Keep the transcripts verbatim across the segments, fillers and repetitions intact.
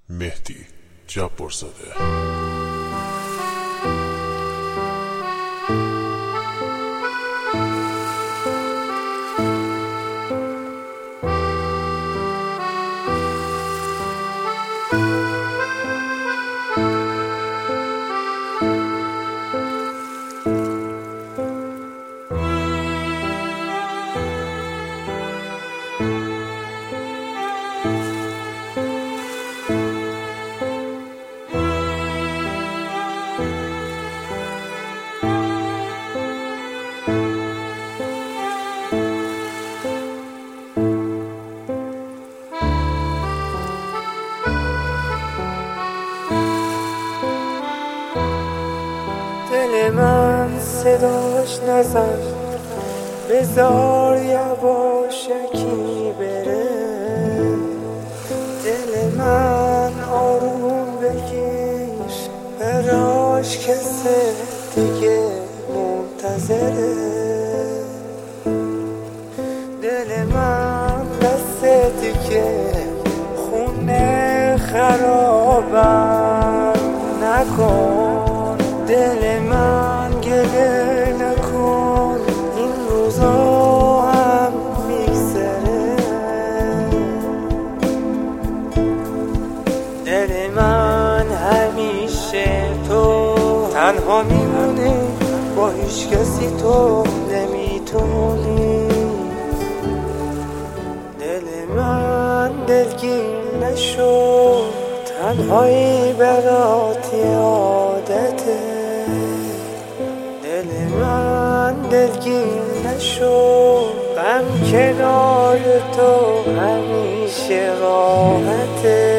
مهدی جبارزاده. دل من صداش نزن، بذار یواشکی بره. دل من آروم بگیر، براش کسی دیگه منتظره. دل من دست دیگه خونه خرابم نکن. دل من گله نکن، این روزا هم میگذره. دل من همیشه تو تنها میمونه، با هیچ کسی تو نمیتونی. دل من دلگیر نشو، تنهایی برات عادته. دل من دلگیر نشو، غم کنار تو همیشه راحته.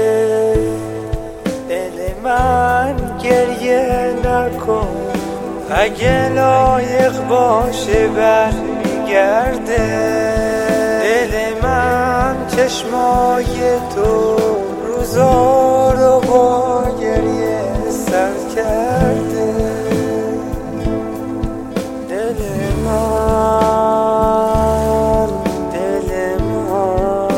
دل من گریه نکن، اگه لایق باشه برمیگرده. دل من چشمای تو روزا رو با گریه سر کرده. دل من دل من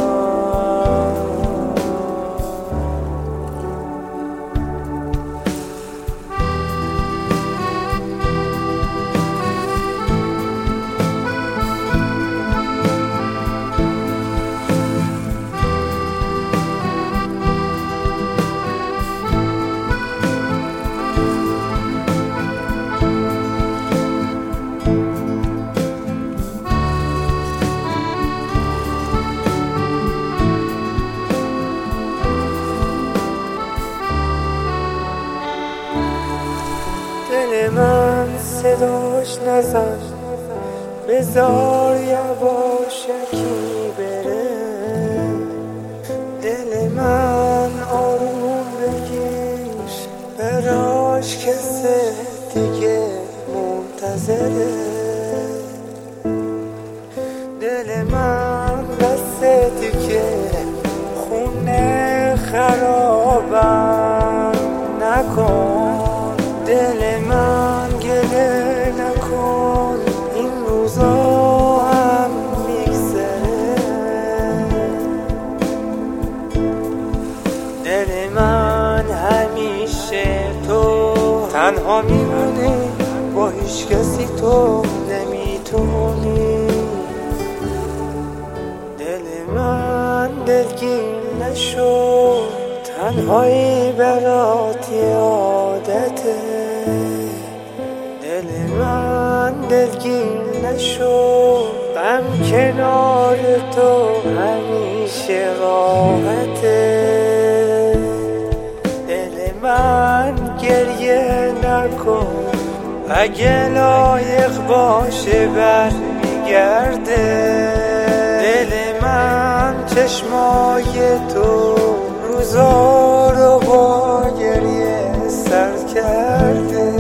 دل من صداش نزن، بذار یواشکی بره. دل من آروم بگیر، براش کسی دیگه منتظره. دل من دست دیگه خونه خرابم نکن. دل من گله نکن، این روزا هم میگذره. دل من همیشه تو تنها میمونه، با هیچ کسی تو نمیتونی. دل من دلگیر نشو، تنهایی برات عادته. دل من دلگیر نشو، غم کنار تو همیشه راحته. دل من گریه نکن، اگه لایق باشه برمیگرده. دل من چشمای تو روزا رو با گریه سر کرده.